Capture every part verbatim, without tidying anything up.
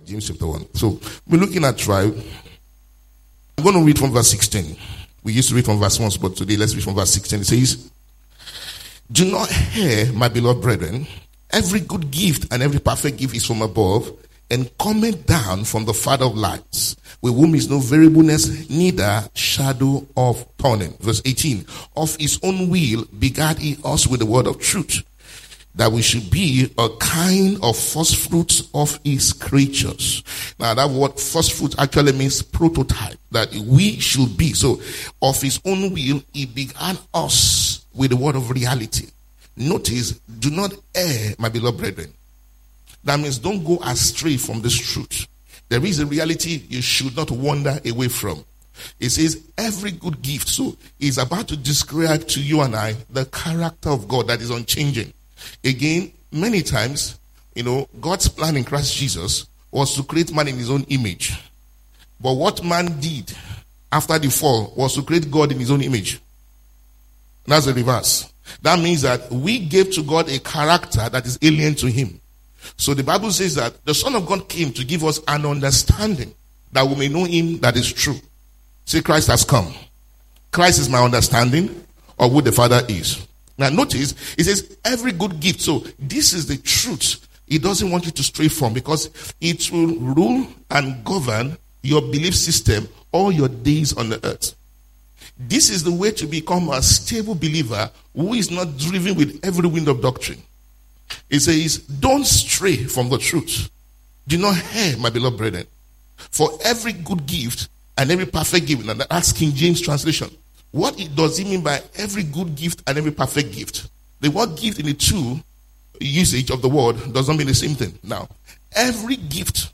James chapter one. So we're looking at tribe. I'm going to read from verse sixteen. We used to read from verse one, but today let's read from verse sixteen. It says, "Do not err, my beloved brethren. Every good gift and every perfect gift is from above, and cometh down from the Father of lights, with whom is no variableness, neither shadow of turning." Verse eighteen, "Of his own will begat he us with the word of truth, that we should be a kind of first fruits of his creatures." Now that word first fruit actually means prototype, that we should be. So of his own will, he began us with the word of reality. Notice, do not err, my beloved brethren. That means don't go astray from this truth. There is a reality you should not wander away from. It says every good gift. So he's about to describe to you and I the character of God that is unchanging. Again, many times, you know, God's plan in Christ Jesus was to create man in his own image. But what man did after the fall was to create God in his own image. That's the reverse. That means that we gave to God a character that is alien to him. So the Bible says that the Son of God came to give us an understanding that we may know him that is true. Say, Christ has come. Christ is my understanding of who the Father is. Now notice, it says every good gift. So this is the truth he doesn't want you to stray from, because it will rule and govern your belief system all your days on the earth. This is the way to become a stable believer who is not driven with every wind of doctrine. It says, don't stray from the truth. Do not err, my beloved brethren. For every good gift and every perfect gift. Now that's King James translation. What it does it mean by every good gift and every perfect gift? The word gift in the two usage of the word does not mean the same thing. Now, every gift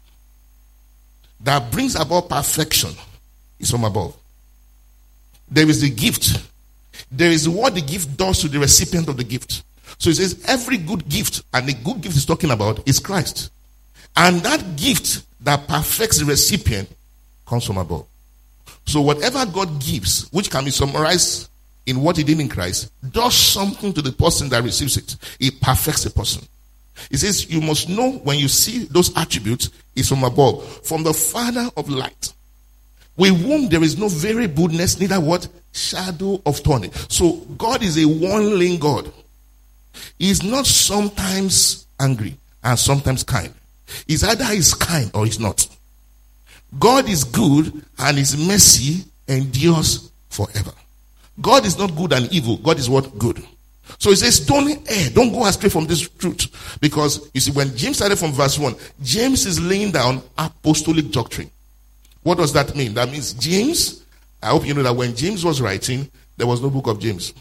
that brings about perfection is from above. There is the gift. There is what the gift does to the recipient of the gift. So it says every good gift, and the good gift is talking about is Christ. And that gift that perfects the recipient comes from above. So whatever God gives, which can be summarized in what he did in Christ, does something to the person that receives it. It perfects the person. It says you must know when you see those attributes, it's from above, from the Father of light, with whom there is no variableness, neither what? Shadow of turning. So God is a one-lane God. He is not sometimes angry and sometimes kind. He's either he's kind or he's not. God is good and his mercy endures forever. God is not good and evil. God is what? Good. So he says, don't err, don't go astray from this truth. Because you see, when James started from verse one, James is laying down apostolic doctrine. What does that mean? That means James, I hope you know that when James was writing, there was no book of James.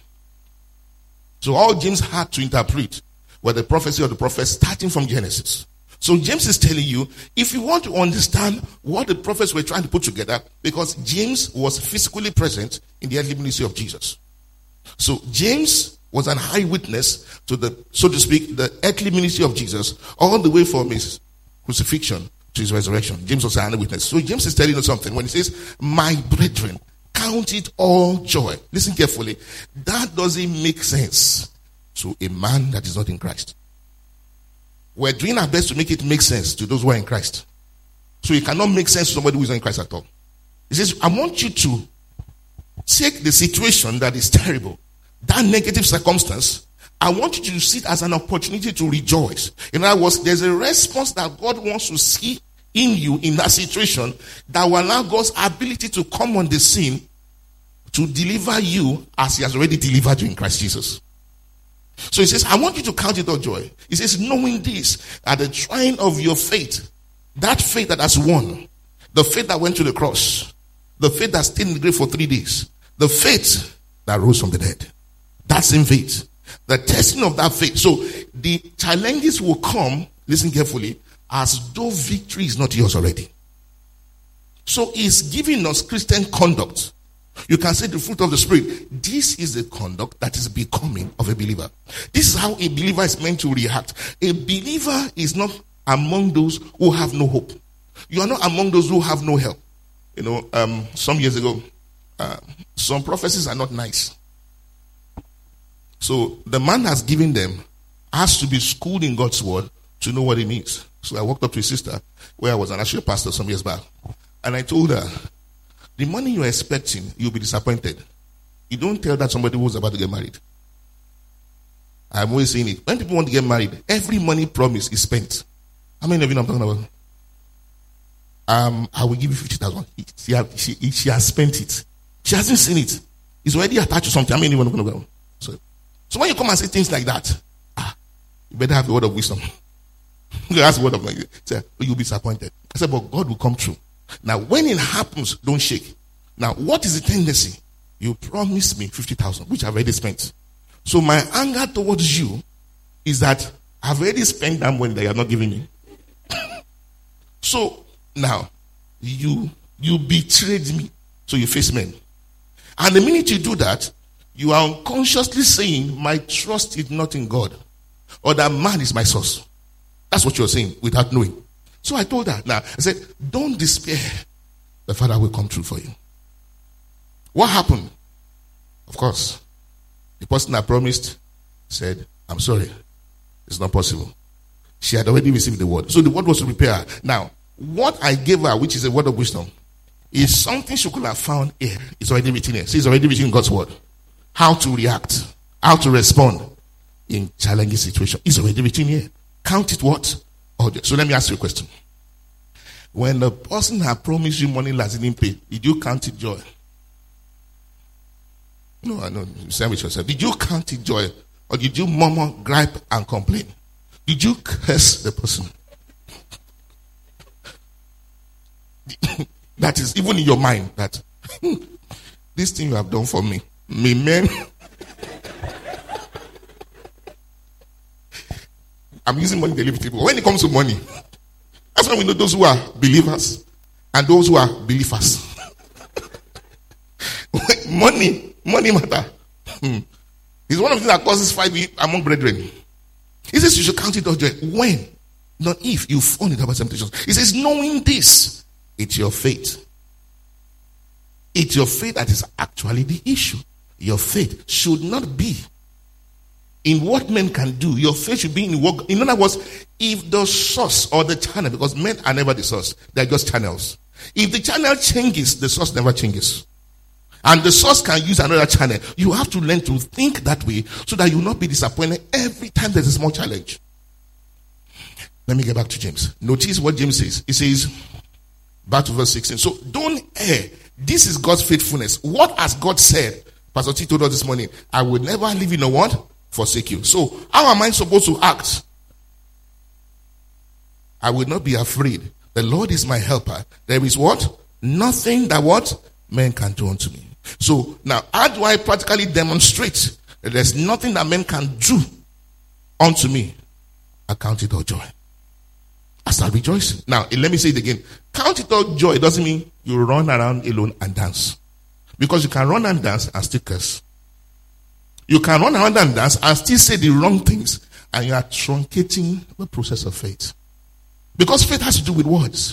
So all James had to interpret were the prophecy of the prophets starting from Genesis. So James is telling you, if you want to understand what the prophets were trying to put together, because James was physically present in the earthly ministry of Jesus. So James was an eyewitness to the, so to speak, the earthly ministry of Jesus, all the way from his crucifixion to his resurrection. James was an eyewitness. So James is telling you something when he says, my brethren, count it all joy. Listen carefully. That doesn't make sense to a man that is not in Christ. We're doing our best to make it make sense to those who are in Christ. So it cannot make sense to somebody who is not in Christ at all. He says, I want you to take the situation that is terrible, that negative circumstance. I want you to see it as an opportunity to rejoice. In other words, there's a response that God wants to see in you in that situation that will allow God's ability to come on the scene to deliver you as he has already delivered you in Christ Jesus. So he says, I want you to count it all joy. He says, knowing this, at the trying of your faith, that faith that has won, the faith that went to the cross, the faith that stayed in the grave for three days, the faith that rose from the dead, that same faith, the testing of that faith. So the challenges will come, listen carefully, as though victory is not yours already. So he's giving us Christian conduct. You can say the fruit of the Spirit. This is the conduct that is becoming of a believer. This is how a believer is meant to react. A believer is not among those who have no hope. You are not among those who have no help. You know, um, some years ago, uh, some prophecies are not nice. So the man has given them has to be schooled in God's word to know what it means. So I walked up to a sister where I was an actual pastor some years back. And I told her, the money you're expecting, you'll be disappointed. You don't tell that somebody who's about to get married. I'm always saying it. When people want to get married, every money promise is spent. How many of you know what I'm talking about? Um, I will give you fifty thousand. She, she, she has spent it. She hasn't seen it. It's already attached to something. How many of you know? So, so when you come and say things like that, ah, you better have a word of wisdom. That's a word of wisdom. Say, you'll be disappointed. I said, but God will come true. Now, when it happens, don't shake. Now, what is the tendency? You promised me fifty thousand, which I've already spent. So my anger towards you is that I've already spent that money that you're not giving me. So now you you betrayed me. So you face men. And the minute you do that, you are unconsciously saying, my trust is not in God, or that man is my source. That's what you're saying without knowing. So I told her, now I said, don't despair. The Father will come true for you. What happened? Of course, the person I promised said, I'm sorry, it's not possible. She had already received the word. So the word was to prepare her. Now, what I gave her, which is a word of wisdom, is something she could have found here. It's already written here. See, it's already written in God's word. How to react, how to respond in challenging situations. It's already written here. Count it what? So let me ask you a question. When the person had promised you money last didn't pay, did you count it joy? No, I know. You say with yourself. Did you count it joy? Or did you murmur, gripe, and complain? Did you curse the person? That is even in your mind that this thing you have done for me. Me men. I'm using money to live people. When it comes to money, that's when we know those who are believers and those who are believers. money, money matter. Hmm. It's one of the things that causes fight among brethren. He says you should count it all joy. When? Not if you fall into temptations. He says, knowing this, it's your faith. It's your faith that is actually the issue. Your faith should not be in what men can do. Your faith should be in what. In other words, if the source or the channel, because men are never the source, they're just channels. If the channel changes, the source never changes. And the source can use another channel. You have to learn to think that way so that you will not be disappointed every time there's a small challenge. Let me get back to James. Notice what James says. He says, back to verse sixteen. So don't err. This is God's faithfulness. What has God said? Pastor T told us this morning, I will never leave you no what? Forsake you. So how am I supposed to act? I will not be afraid. The Lord is my helper. There is what? Nothing that what? Men can do unto me. So now how do I practically demonstrate that there's nothing that men can do unto me? I count it all joy. I start rejoicing. Now let me say it again. Count it all joy doesn't mean you run around alone and dance. Because you can run and dance and still curse. You can run around and dance and still say the wrong things. And you are truncating the process of faith. Because faith has to do with words.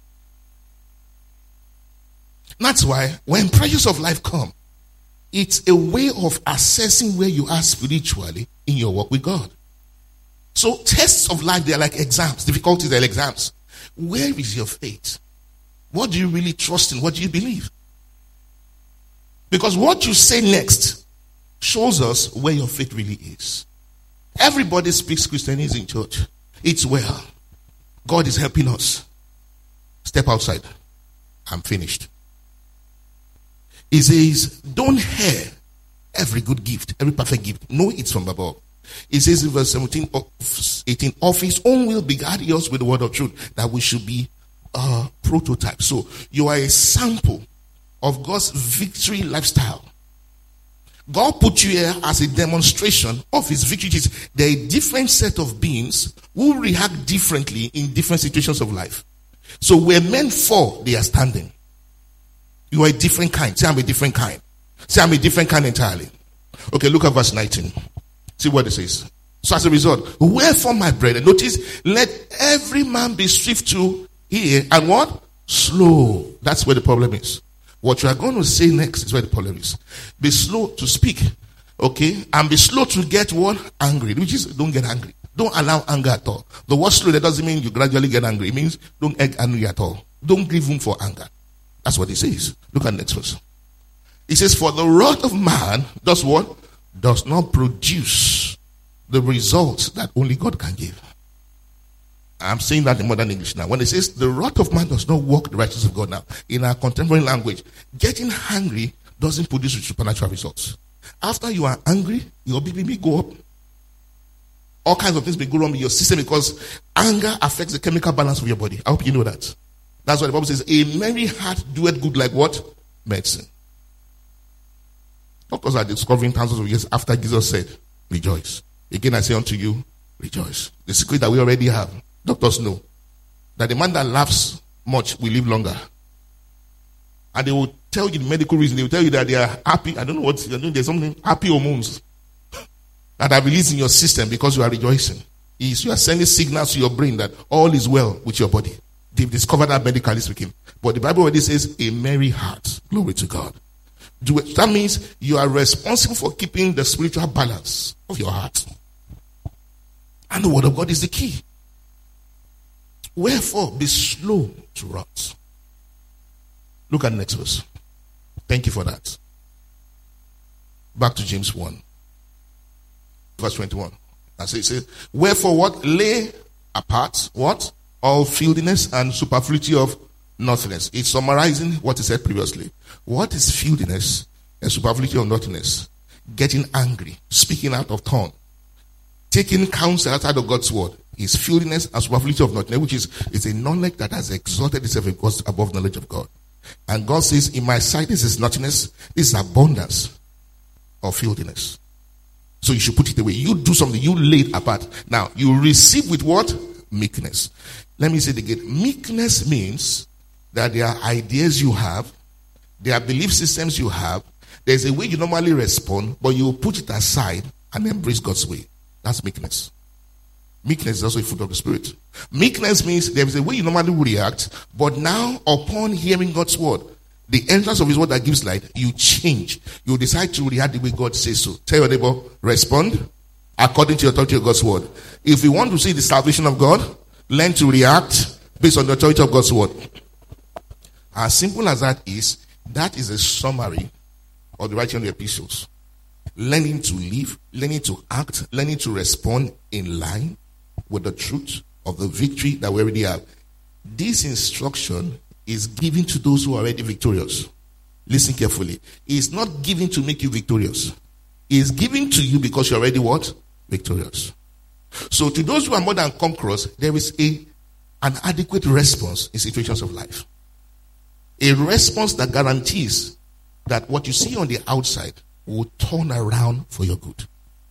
That's why when pressures of life come, it's a way of assessing where you are spiritually in your walk with God. So tests of life, they're like exams. Difficulties, they're like exams. Where is your faith? What do you really trust in? What do you believe? Because what you say next shows us where your faith really is. Everybody speaks Christianese in church. It's well. God is helping us. Step outside. I'm finished. He says, don't hear every good gift, every perfect gift. Know it's from above. He says in verse seventeen, eighteen, of his own will begat us with the word of truth, that we should be a prototype. So you are a sample of God's victory lifestyle. God put you here as a demonstration of his victory. There are a different set of beings who react differently in different situations of life. So where men fall, they are standing. You are a different kind. Say, I'm a different kind. Say, I'm a different kind entirely. Okay, look at verse nineteen. See what it says. So as a result, wherefore, my brethren, notice, let every man be swift to hear and what? Slow. That's where the problem is. What you are going to say next is where the problem is. Be slow to speak. Okay? And be slow to get what? Angry. Which is, don't get angry. Don't allow anger at all. The word slow, that doesn't mean you gradually get angry. It means don't get angry at all. Don't give room for anger. That's what it says. Look at the next verse. It says, for the wrath of man does what? Does not produce the results that only God can give. I'm saying that in modern English now. When it says the wrath of man does not work the righteousness of God now, in our contemporary language, getting angry doesn't produce supernatural results. After you are angry, your B P may go up. All kinds of things may go wrong with your system because anger affects the chemical balance of your body. I hope you know that. That's why the Bible says, a merry heart doeth good like what? Medicine. Doctors are discovering thousands of years after Jesus said, rejoice. Again, I say unto you, rejoice. The secret that we already have. Doctors know that the man that laughs much will live longer. And they will tell you the medical reason. They will tell you that they are happy. I don't know what, there's something, happy hormones that are released in your system because you are rejoicing. Is you are sending signals to your brain that all is well with your body. They've discovered that medically speaking. But the Bible already says a merry heart. Glory to God. Do it. That means you are responsible for keeping the spiritual balance of your heart. And the word of God is the key. Wherefore, be slow to wrath. Look at the next verse. Thank you for that. Back to James one. Verse twenty-one. That's it. It says, wherefore what? Lay apart what? All filthiness and superfluity of nothingness. It's summarizing what he said previously. What is filthiness and superfluity of nothingness? Getting angry, speaking out of turn, taking counsel outside of God's word is filthiness and superfluity of nothingness, which is, is a knowledge that has exalted itself above knowledge of God. And God says, in my sight, this is nothingness, this is abundance of filthiness. So you should put it away. You do something, you lay it apart. Now, you receive with what? Meekness. Let me say it again. Meekness means that there are ideas you have, there are belief systems you have, there's a way you normally respond, but you put it aside and embrace God's way. That's meekness. Meekness is also a fruit of the Spirit. Meekness means there is a way you normally react, but now upon hearing God's word, the entrance of his word that gives light, you change. You decide to react the way God says so. Tell your neighbor, respond according to the authority of God's word. If you want to see the salvation of God, learn to react based on the authority of God's word. As simple as that is, that is a summary of the writing of the epistles. Learning to live, learning to act, learning to respond in line with the truth of the victory that we already have. This instruction is given to those who are already victorious. Listen carefully. It's not given to make you victorious. It's given to you because you're already what? Victorious. So to those who are more than conquerors, there is a an adequate response in situations of life. A response that guarantees that what you see on the outside will turn around for your good.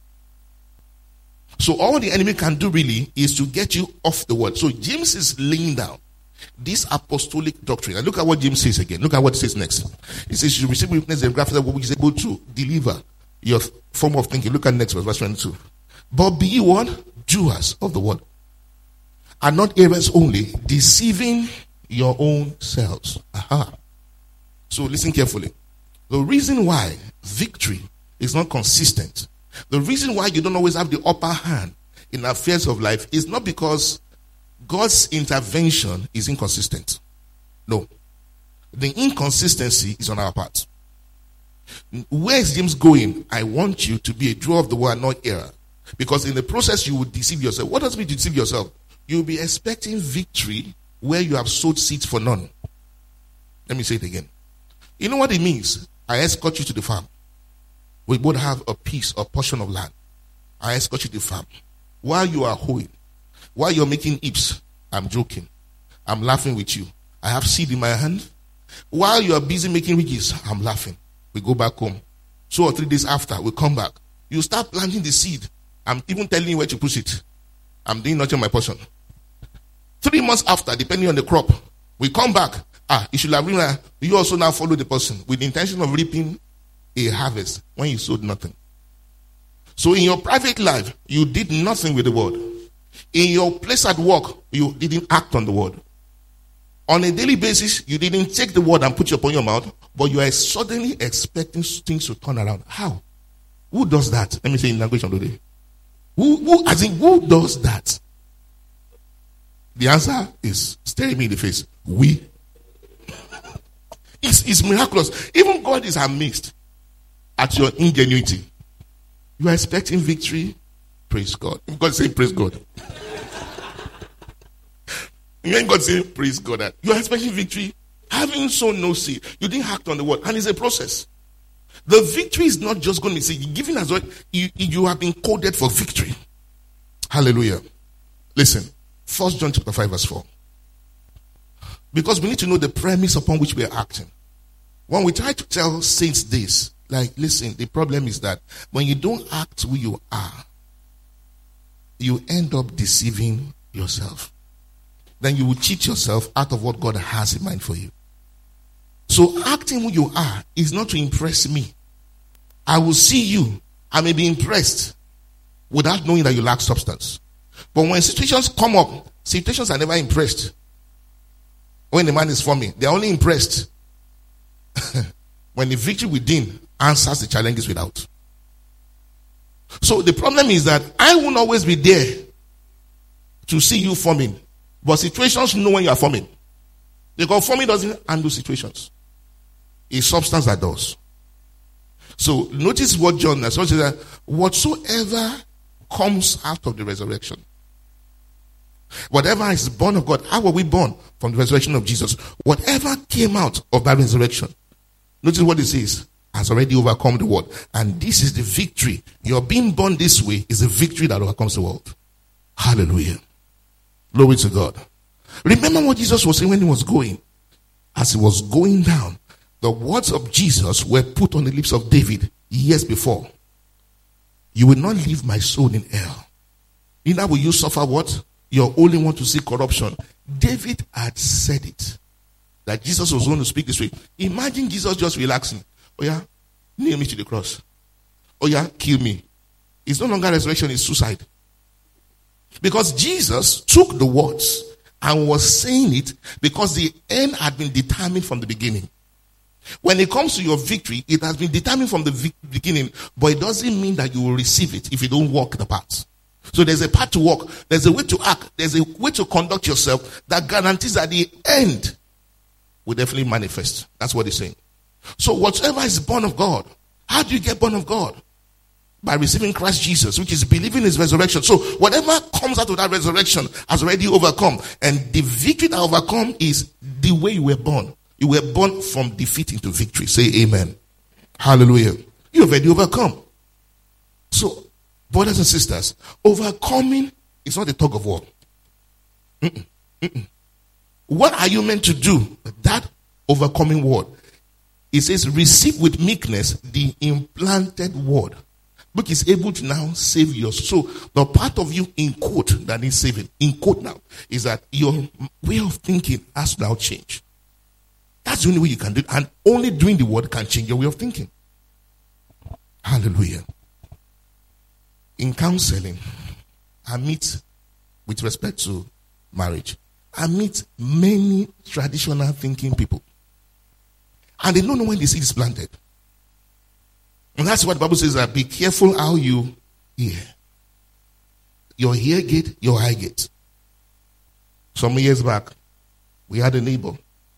So all the enemy can do really is to get you off the word. So James is laying down this apostolic doctrine. And look at what James says again. Look at what it says next. He says you receive witness the graft which is able to deliver your form of thinking. Look at next verse, verse twenty-two. But be ye what? Doers of the word. And not hearers only, deceiving your own selves. Aha. So listen carefully. The reason why victory is not consistent, the reason why you don't always have the upper hand in affairs of life is not because God's intervention is inconsistent. No. The inconsistency is on our part. Where is James going? I want you to be a doer of the word, not hearer. Because in the process you will deceive yourself. What does it mean to deceive yourself? You'll be expecting victory where you have sowed seeds for none. Let me say it again. You know what it means? I escort you to the farm. We both have a piece or portion of land. I escort you to the farm. While you are hoeing, while you're making heaps, I'm joking. I'm laughing with you. I have seed in my hand. While you are busy making ridges, I'm laughing. We go back home. Two or three days after, we come back. You start planting the seed. I'm even telling you where to push it. I'm doing nothing on my portion. Three months after, depending on the crop, we come back. Ah, you should have realized you also now follow the person with the intention of reaping a harvest when you sowed nothing. So in your private life, you did nothing with the word. In your place at work, you didn't act on the word. On a daily basis, you didn't take the word and put it upon your mouth, but you are suddenly expecting things to turn around. How? Who does that? Let me say in language of the day. Who, who, as in, who does that? The answer is staring me in the face. We. It's, it's miraculous. Even God is amazed at your ingenuity. You are expecting victory. Praise God. God saying praise God. You ain't God saying praise God. You are expecting victory. Having sown no seed, you didn't act on the word, and it's a process. The victory is not just going to be said. Given as well, you, you have been coded for victory. Hallelujah. Listen, First John chapter five verse four. Because we need to know the premise upon which we are acting. When we try to tell saints this, like, listen, the problem is that when you don't act who you are, you end up deceiving yourself. Then you will cheat yourself out of what God has in mind for you. So acting who you are is not to impress me. I will see you. I may be impressed without knowing that you lack substance. But when situations come up, situations are never impressed. When the man is forming, they are only impressed when the victory within answers the challenges without. So the problem is that I won't always be there to see you forming. But situations know when you are forming. Because forming doesn't handle situations. It's substance that does. So notice what John says. That whatsoever comes out of the resurrection, whatever is born of God, how were we born? From the resurrection of Jesus. Whatever came out of that resurrection, notice what it says, has already overcome the world. And this is the victory. Your being born this way is the victory that overcomes the world. Hallelujah. Glory to God. Remember what Jesus was saying when he was going. As he was going down, the words of Jesus were put on the lips of David years before. You will not leave my soul in hell. Neither will you suffer what? You only want to see corruption. David had said it. That Jesus was going to speak this way. Imagine Jesus just relaxing. Oh yeah, nail me to the cross. Oh yeah, kill me. It's no longer resurrection, it's suicide. Because Jesus took the words and was saying it because the end had been determined from the beginning. When it comes to your victory, it has been determined from the vi- beginning, but it doesn't mean that you will receive it if you don't walk the path. So there's a path to walk, there's a way to act, there's a way to conduct yourself that guarantees that the end will definitely manifest. That's what he's saying. So whatever is born of God, how do you get born of God? By receiving Christ Jesus, which is believing his resurrection. So whatever comes out of that resurrection has already overcome. And the victory that overcome is the way you were born. You were born from defeat into victory. Say amen. Hallelujah. You have already overcome. So, brothers and sisters, overcoming is not a tug of war. Mm-mm. Mm-mm. What are you meant to do? That overcoming word. It says, receive with meekness the implanted word, which is able to now save you. So the part of you in quote that is saving, in quote now, is that your way of thinking has to now change. That's the only way you can do it. And only doing the word can change your way of thinking. Hallelujah. In counseling, I meet, with respect to marriage, I meet many traditional thinking people. And they don't know when the seed is planted. And that's what the Bible says, that be careful how you hear. Your ear gate, your eye gate. Some years back, we had a neighbor.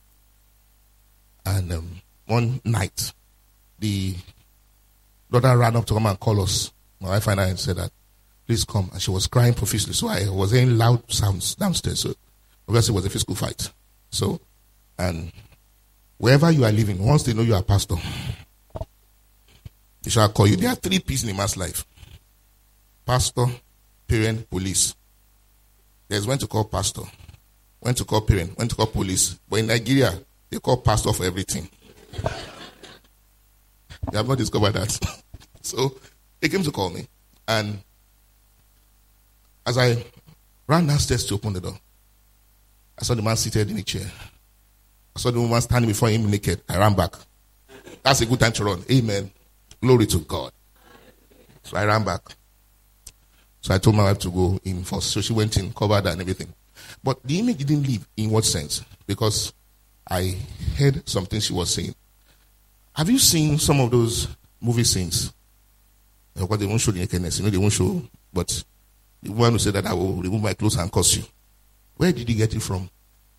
And um, one night, the daughter ran up to come and call us. My wife and I said that, please come. And she was crying profusely. So I was hearing loud sounds downstairs. So obviously it was a physical fight. So, and wherever you are living, once they know you are a pastor, they shall call you. There are three P's in a man's life: pastor, parent, police. There's when to call pastor, when to call parent, when to call police. But in Nigeria, they call pastor for everything. They have not discovered that. So they came to call me. And as I ran downstairs to open the door, I saw the man seated in a chair. I saw the woman standing before him naked. I ran back. That's a good time to run. Amen. Glory to God. So I ran back. So I told my wife to go in first. So she went in, covered and everything. But the image didn't leave. In what sense? Because I heard something she was saying. Have you seen some of those movie scenes? Because they won't show the nakedness. You know, they won't show But the one who said that I will remove my clothes and curse you. Where did you get it from?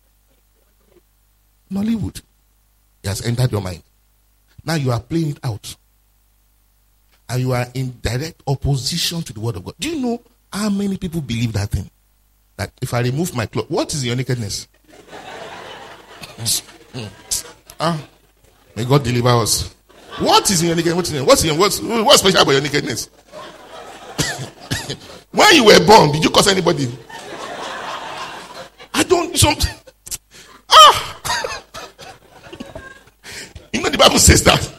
Nollywood. It has entered your mind. Now you are playing it out. And you are in direct opposition to the word of God. Do you know how many people believe that thing? That if I remove my clothes, what is your nakedness? ah, may God deliver us. What is in your nakedness? What's, in, what's, in, what's, what's special about your nakedness? When you were born, did you curse anybody? I don't. Some, ah, you know the Bible says that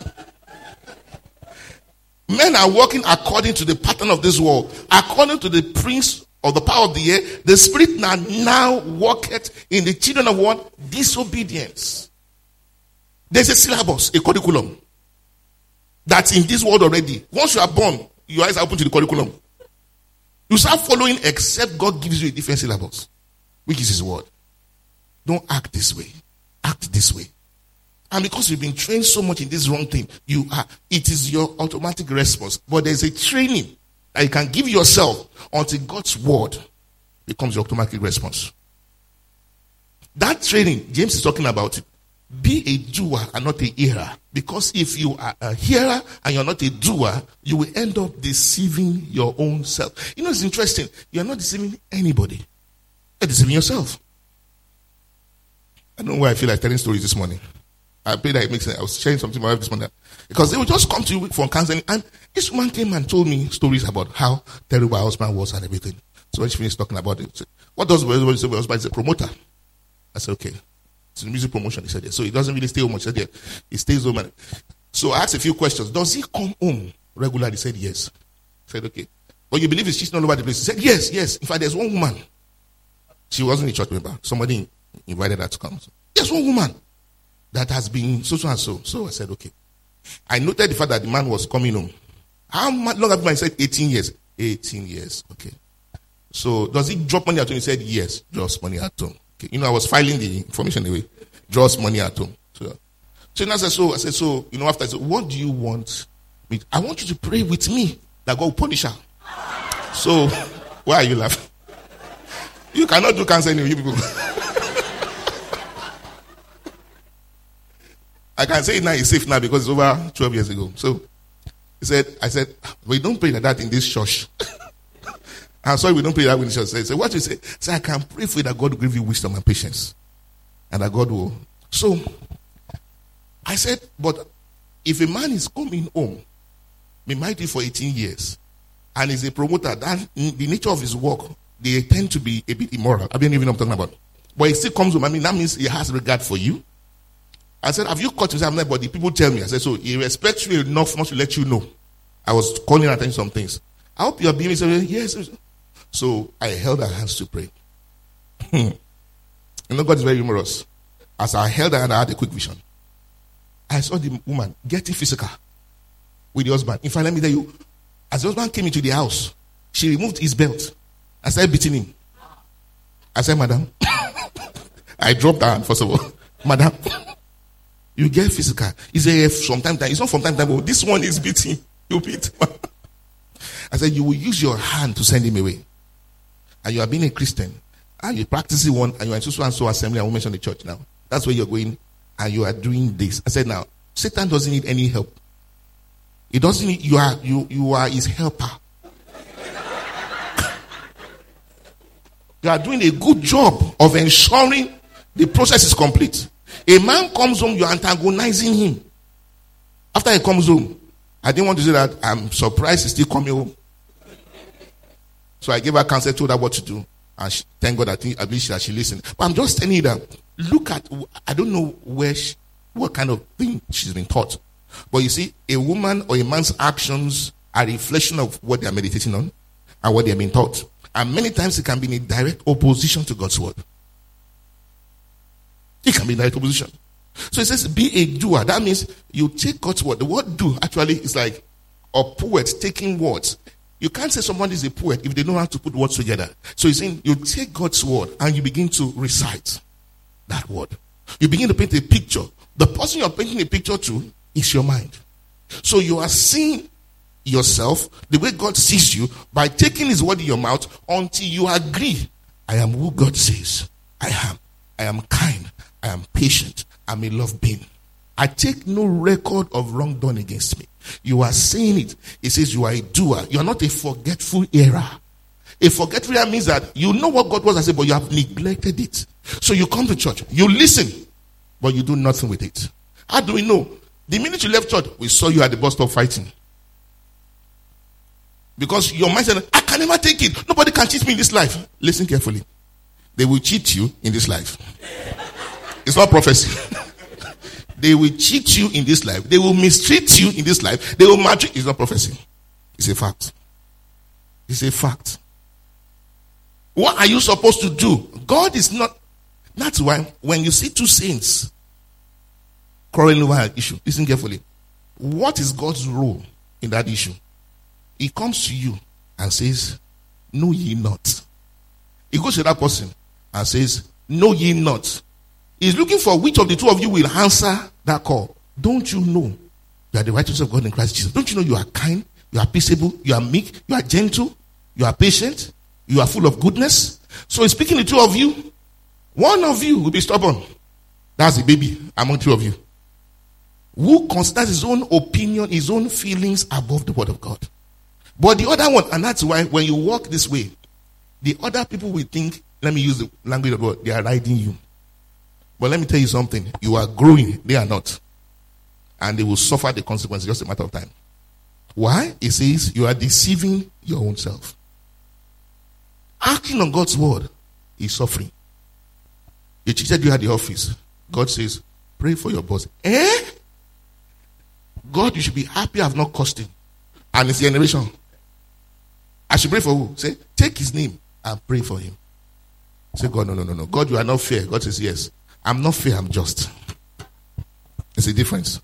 men are walking according to the pattern of this world, according to the prince of the power of the air. The spirit now now walketh in the children of what? Disobedience. There's a syllabus, a curriculum that's in this world already. Once you are born, your eyes are open to the curriculum. You start following except God gives you a different syllabus, which is his word. Don't act this way. Act this way. And because you've been trained so much in this wrong thing, you are, it is your automatic response. But there's a training that you can give yourself until God's word becomes your automatic response. That training, James is talking about it. Be a doer and not a hearer. Because if you are a hearer and you're not a doer, you will end up deceiving your own self. You know, it's interesting. You're not deceiving anybody. You're deceiving yourself. I don't know why I feel like telling stories this morning. I pray that it makes sense. I was sharing something about this morning. Because they would just come to you for counseling. And this woman came and told me stories about how terrible her husband was and everything. So when she finished talking about it, said, what does my husband is a promoter? I said, okay. It's a music promotion. He said, yeah. So he doesn't really stay home much. He said, yeah. He stays home. And so I asked a few questions. Does he come home regularly? He said, yes. I said, okay. But you believe he's cheating all over the place? He said, yes, yes. In fact, there's one woman. She wasn't a church member. Somebody invited her to come. So, there's one woman that has been so, so and so. So I said, okay. I noted the fact that the man was coming home. How long have you been? He said, eighteen years. eighteen years. Okay. So does he drop money at home? He said, yes, drops money at home. Okay. You know, I was filing the information away. Draws money at home. So, so I said, so I said, so, you know, after I said, what do you want me? I want you to pray with me that God will punish her. So, why are you laughing? You cannot do cancer anyway, you people. I can say it now, it's safe now because it's over twelve years ago. So, he said, I said, we don't pray like that in this church. I'm sorry, we don't pray that in this church. He said, what you say? Say, I can pray for you that God will give you wisdom and patience. And that God will. So, I said, but if a man is coming home, been married for eighteen years, and is a promoter, that the nature of his work, they tend to be a bit immoral. I don't even know what I'm talking about. But he still comes home. I mean, that means he has regard for you. I said, have you caught yourself? But the people tell me. I said, so he respects you enough not to let you know. I was calling attention to some things. I hope you are being yes. So I held her hands to pray. You know, God is very humorous. As I held her hand, I had a quick vision. I saw the woman getting physical with the husband. In fact, let me tell you, as the husband came into the house, she removed his belt. I started beating him. I said, madam, I dropped her hand, first of all. Madam, you get physical. He said, yes, from time to time. It's not from time to time, but this one is beating. You beat. I said, you will use your hand to send him away. And you are being a Christian. And you practice one, and you are in so and so assembly. I won't mention the church now. That's where you're going, and you are doing this. I said, now, Satan doesn't need any help. He doesn't need, you are, you, you are his helper. You are doing a good job of ensuring the process is complete. A man comes home, you're antagonizing him. After he comes home, I didn't want to say that I'm surprised he's still coming home. So I gave her counsel, told her what to do. And she, thank God, I think at least that she listened. But I'm just telling you that, look at, I don't know where she, what kind of thing she's been taught. But you see, a woman or a man's actions are a reflection of what they are meditating on and what they are being taught. And many times it can be in direct opposition to God's word. It can be in direct opposition. So it says, be a doer. That means you take God's word. The word do actually is like a poet taking words. You can't say somebody is a poet if they know how to put words together. So he's saying you take God's word and you begin to recite that word. You begin to paint a picture. The person you're painting a picture to is your mind. So you are seeing yourself the way God sees you by taking his word in your mouth until you agree. I am who God says I am. I am kind. I am patient. I'm a love being. I take no record of wrong done against me. You are saying it. It says you are a doer. You are not a forgetful error. A forgetful error means that you know what God was to say, but you have neglected it. So you come to church, you listen, but you do nothing with it. How do we know? The minute you left church, we saw you at the bus stop fighting. Because your mind said, I can never take it. Nobody can cheat me in this life. Listen carefully. They will cheat you in this life. It's not prophecy. They will cheat you in this life. They will mistreat you in this life. They will maltreat. It's not prophecy. It's a fact. It's a fact. What are you supposed to do? God is not. That's why when you see two saints quarreling over an issue, listen carefully. What is God's role in that issue? He comes to you and says, know ye not. He goes to that person and says, know ye not. He's looking for which of the two of you will answer that call. Don't you know you are the righteousness of God in Christ Jesus? Don't you know you are kind, you are peaceable, you are meek, you are gentle, you are patient, you are full of goodness? So he's speaking to two of you. One of you will be stubborn. That's the baby among two of you. Who considers his own opinion, his own feelings above the word of God. But the other one, and that's why when you walk this way, the other people will think, let me use the language of the word, they are riding you. But let me tell you something. You are growing, they are not. And they will suffer the consequences, just a matter of time. Why? It says you are deceiving your own self. Acting on God's word is suffering. You cheated you at the office. God says, pray for your boss. Eh? God, you should be happy I have not cursed him. And his generation. I should pray for who? Say, take his name and pray for him. Say, God, no, no, no, no. God, you are not fair. God says, yes. I'm not fair, I'm just. There's a difference.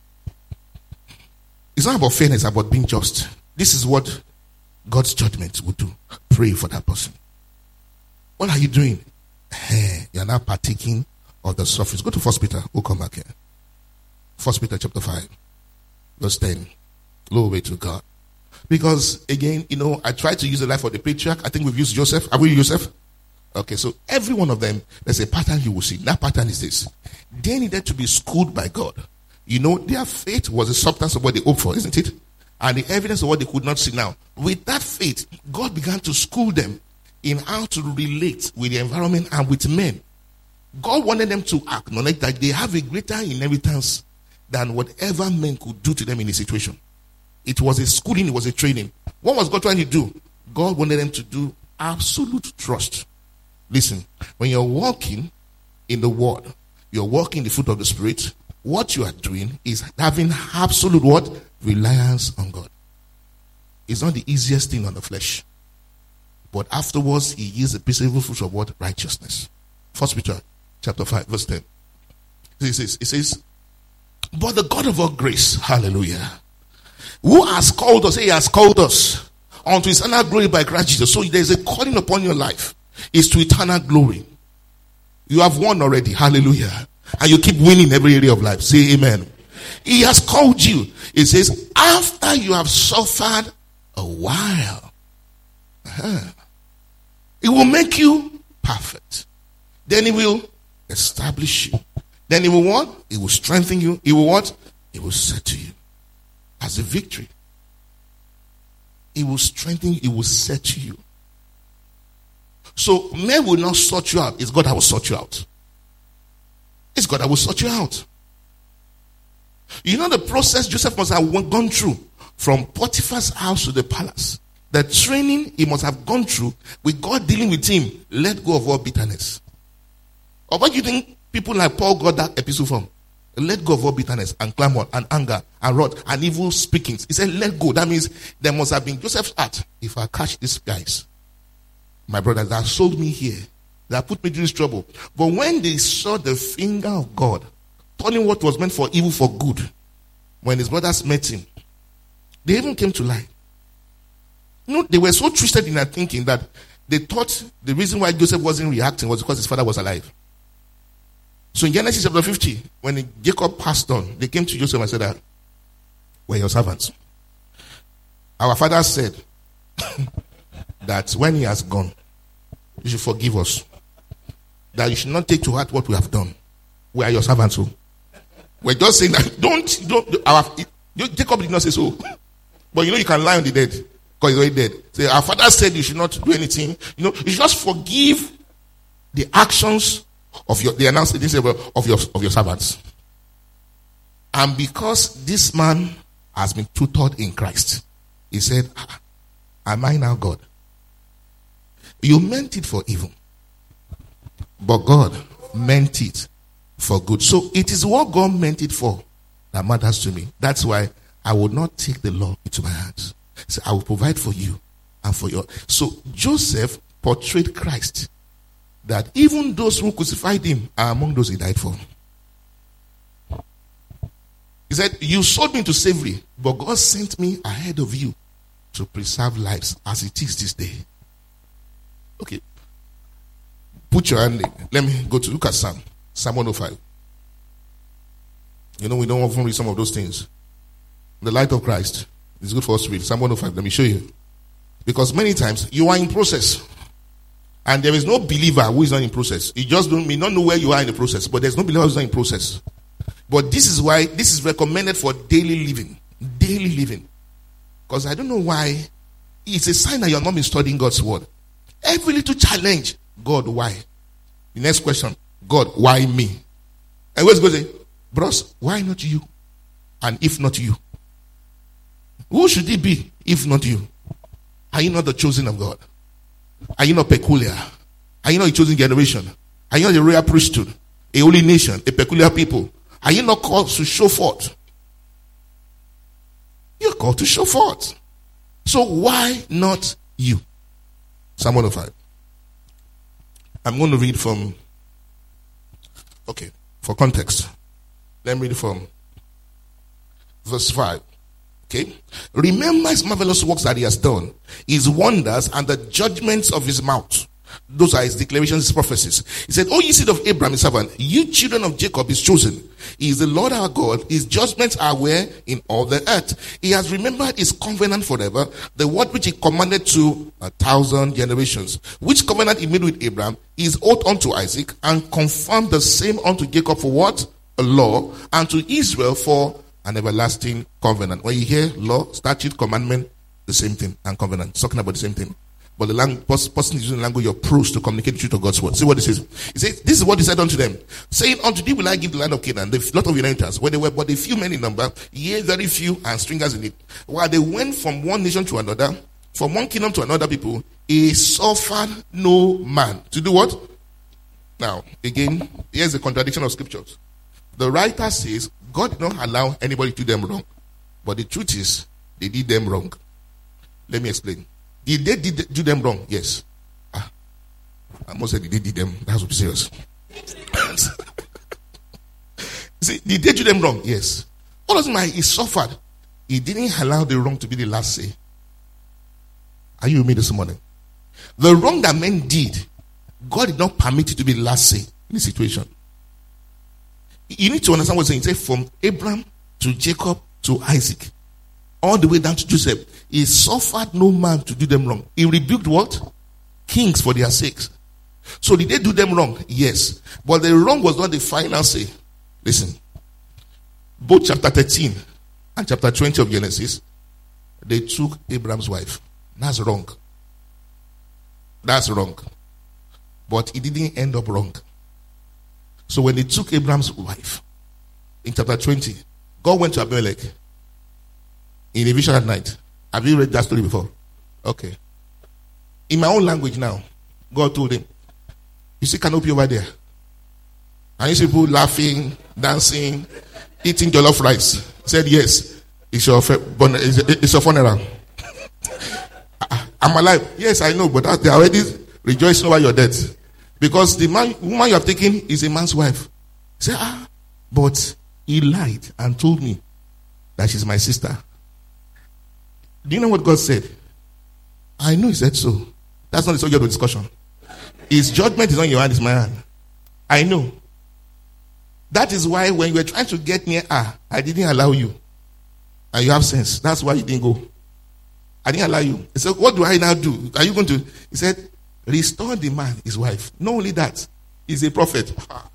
It's not about fairness, it's about being just. This is what God's judgment will do. Pray for that person. What are you doing? Hey, you're now partaking of the sufferings. Go to First Peter. We'll come back here. First Peter chapter five, verse ten. Glory to God. Because again, you know, I tried to use the life of the patriarch. I think we've used Joseph. Have we used Joseph? Okay, so every one of them, there's a pattern you will see. That pattern is this. They needed to be schooled by God. You know, their faith was a substance of what they hoped for, isn't it? And the evidence of what they could not see now. With that faith, God began to school them in how to relate with the environment and with men. God wanted them to acknowledge that they have a greater inheritance than whatever men could do to them in a situation. It was a schooling, it was a training. What was God trying to do? God wanted them to do absolute trust. Listen, when you're walking in the word, you're walking the fruit of the Spirit, what you are doing is having absolute what? Reliance on God. It's not the easiest thing on the flesh. But afterwards, he yields the peaceable fruit of what? Righteousness. First Peter chapter five, verse ten. It says, it says, but the God of all grace, hallelujah, who has called us, he has called us unto his eternal glory by Christ Jesus. So there's a calling upon your life. Is to eternal glory. You have won already. Hallelujah. And you keep winning every area of life. Say amen. He has called you. It says, after you have suffered a while, uh-huh, it will make you perfect. Then he will establish you. Then he will what? He will strengthen you. He will what? He will settle you as a victory. He will strengthen you. He will settle you. So men will not sort you out. It's God that will sort you out. It's God that will sort you out. You know the process Joseph must have gone through from Potiphar's house to the palace. The training he must have gone through with God dealing with him. Let go of all bitterness. Or what do you think people like Paul got that epistle from? Let go of all bitterness and clamor and anger and wrath and evil speakings. He said let go. That means there must have been Joseph's heart. If I catch these guys, my brothers that sold me here, that put me through this trouble. But when they saw the finger of God turning what was meant for evil for good, when his brothers met him, they even came to lie. You know, they were so twisted in their thinking that they thought the reason why Joseph wasn't reacting was because his father was alive. So in Genesis chapter fifty, when Jacob passed on, they came to Joseph and said that, we're your servants. Our father said that when he has gone, you should forgive us. That you should not take to heart what we have done. We are your servants. So we're just saying that don't, don't, our, Jacob did not say so. But you know, you can lie on the dead because he's already dead. So our father said you should not do anything. You know, you should just forgive the actions of your, the announcement of your, of your servants. And because this man has been tutored in Christ, he said, am I now God? You meant it for evil, but God meant it for good. So it is what God meant it for that matters to me. That's why I will not take the law into my hands. So I will provide for you and for your. So Joseph portrayed Christ, that even those who crucified him are among those he died for. He said, you sold me into slavery, but God sent me ahead of you to preserve lives as it is this day. Okay. Put your hand in. Let me go to look at Psalm. Psalm one oh five. You know, we don't often read some of those things. The light of Christ is good for us to read. Psalm one oh five. Let me show you. Because many times you are in process. And there is no believer who is not in process. You just don't may not know where you are in the process. But there's no believer who is not in process. But this is why this is recommended for daily living. Daily living. Because I don't know why. It's a sign that you're not been studying God's word. Every little challenge. God, why? The next question. God, why me? And where's God say, bros, why not you? And if not you? Who should it be if not you? Are you not the chosen of God? Are you not peculiar? Are you not a chosen generation? Are you not a royal priesthood? A holy nation? A peculiar people? Are you not called to show forth? You're called to show forth. So why not you? Psalm one oh five. I'm going to read from, okay, for context. Let me read from verse five. Okay. Remember his marvelous works that he has done, his wonders and the judgments of his mouth. Those are his declarations, his prophecies. He said, O ye seed of Abraham, his servant, you children of Jacob, his chosen. He is the Lord our God. His judgments are where? In all the earth. He has remembered his covenant forever, the word which he commanded to a thousand generations. Which covenant he made with Abraham, his oath unto Isaac, and confirmed the same unto Jacob for what? A law, and to Israel for an everlasting covenant. When you hear law, statute, commandment, the same thing, and covenant. It's talking about the same thing. But the lang- person is using the language of prose to communicate the truth of God's word. See what this is. He says, this is what he said unto them. Saying, unto thee will I give the land of Canaan, the lot of inheritance. When they were but a few men in number, yea, very few, and stringers in it. While they went from one nation to another, from one kingdom to another people, he suffered no man. To do what? Now, again, here's the contradiction of scriptures. The writer says, God did not allow anybody to do them wrong. But the truth is, they did them wrong. Let me explain. Did they did do them wrong? Yes. Ah, I must say, did they did them? That's what serious. See, did they do them wrong? Yes. What does it mean? He suffered. He didn't allow the wrong to be the last say. Are you with me this morning? The wrong that men did, God did not permit it to be the last say in the situation. You need to understand what he's saying. He said, from Abraham to Jacob to Isaac, all the way down to Joseph, he suffered no man to do them wrong. He rebuked what? Kings for their sakes. So did they do them wrong? Yes. But the wrong was not the final say. Listen. Both chapter thirteen and chapter twenty of Genesis, they took Abraham's wife. That's wrong. That's wrong. But it didn't end up wrong. So when they took Abraham's wife, in chapter twenty, God went to Abimelech in a vision at night. Have you read that story before? Okay. In my own language now, God told him, you see canopy over there? And you see people laughing, dancing, eating jollof rice. He said, yes, it's your, it's your funeral. I'm alive. Yes, I know, but they are already rejoicing over your death. Because the man, woman you have taken is a man's wife. He said, ah, but he lied and told me that she's my sister. Do you know what God said? I know he said so. That's not the subject of discussion. His judgment is on your hand, it's my hand. I know. That is why when you were trying to get near her, I didn't allow you. And you have sense. That's why you didn't go. I didn't allow you. He said, what do I now do? Are you going to? He said, restore the man, his wife. Not only that, he's a prophet.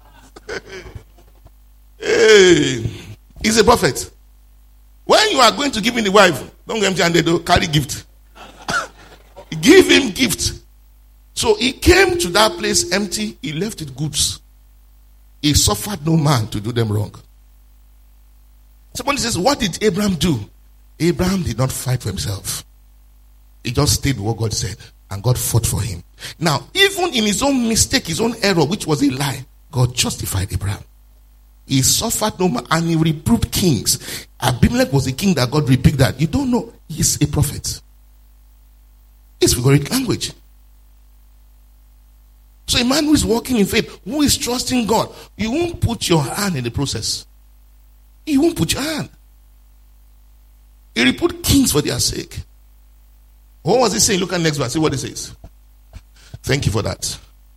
Hey, he's a prophet. When you are going to give him the wife, don't go empty handed, though, carry gift. Give him gift. So he came to that place empty, he left it goods. He suffered no man to do them wrong. Somebody says, what did Abraham do? Abraham did not fight for himself. He just stayed with what God said, and God fought for him. Now, even in his own mistake, his own error, which was a lie, God justified Abraham. He suffered no man, and he rebuked kings. Abimelech was a king that God rebuked that. You don't know, he's a prophet. It's figurative language. So a man who is walking in faith, who is trusting God, you won't put your hand in the process. You won't put your hand. He rebuked kings for their sake. What was he saying? Look at the next verse. See what he says. Thank you for that.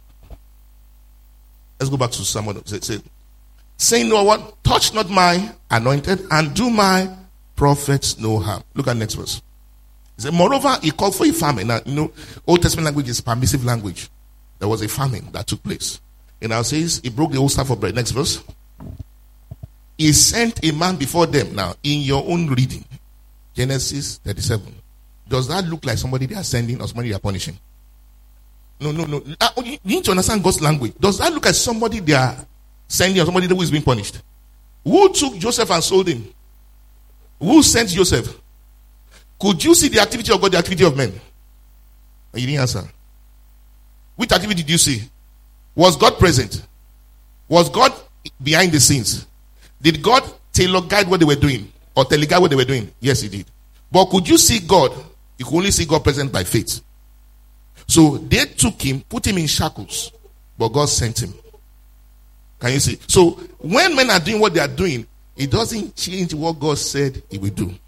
Let's go back to someone. Say, say, saying, no one, touch not my anointed, and do my prophets no harm. Look at the next verse. He said, moreover, he called for a famine. Now, you know, Old Testament language is permissive language. There was a famine that took place. And now says, he broke the whole staff of bread. Next verse. He sent a man before them. Now, in your own reading, Genesis thirty-seven. Does that look like somebody they are sending or somebody they are punishing? No, no, no. You need to understand God's language. Does that look like somebody they are sending or somebody who is being punished? Who took Joseph and sold him? Who sent Joseph? Could you see the activity of God, the activity of men? And you didn't answer. Which activity did you see? Was God present? Was God behind the scenes? Did God tailor guide what they were doing? Or teleguide what they were doing? Yes, he did. But could you see God? You could only see God present by faith. So they took him, put him in shackles, but God sent him. Can you see? So when men are doing what they are doing, it doesn't change what God said he will do.